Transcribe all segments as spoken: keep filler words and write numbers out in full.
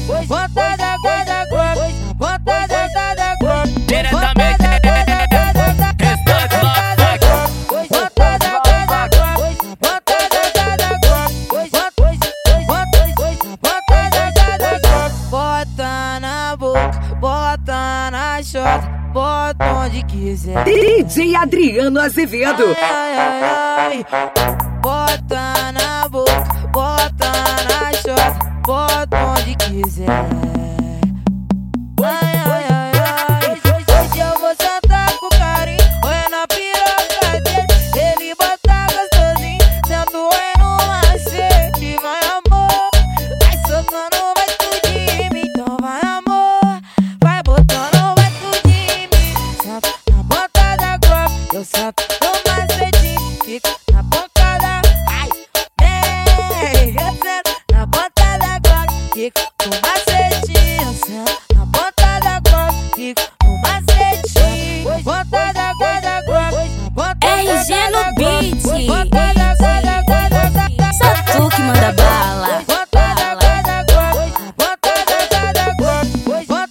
Bota da guarda Glock, bota da da Glock. Diretamente Restante Motherfucker. Bota da guarda Glock, bota da da Glock. Bota da da Glock. Bota na boca, bota na chota, bota onde quiser. D J Adriano Azevedo. Ai, ai, ai, ai. Bota na boca, bota na chota, bota onde quiser. Ai, ai, ai, ai. Hoje eu vou sentar com carinho, olha na piroca dele. Ele bota gostosinho, sento aí no macete. Vai amor, vai socando, vai tudo em mim. Então vai amor, vai botando, vai tudo em mim. Sento na ponta da Glock, eu sento no macetinho. Fica na boca da, ai, ei, eu sento na ponta da Glock. Fica no macetinho, eu sento na ponta da Glock. Fica no macetinho, ponta da guarda Glock, ponta R G no beat. ponta da guarda Glock. Só tu que manda bala. Bota da guarda Glock, bota da da Glock. Bota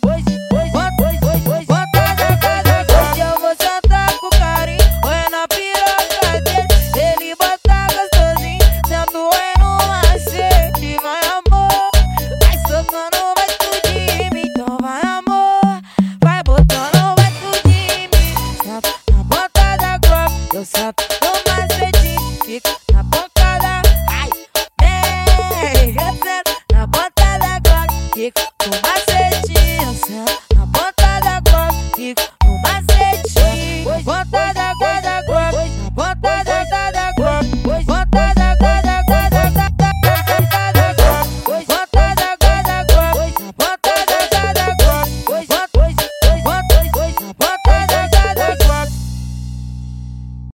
da guarda Glock. Hoje eu vou sentar com carinho, olha na piroca dele. Ele bota gostosinho, sento aí no macete. Vai amor, vai socando, vai tudo em mim. Então vai amor, vai botando, vai tudo em mim. Sento na ponta da Glock, eu sento no macetinho. Fica na boca da, ai, ei, eu sento na ponta da Glock. Fica no macete.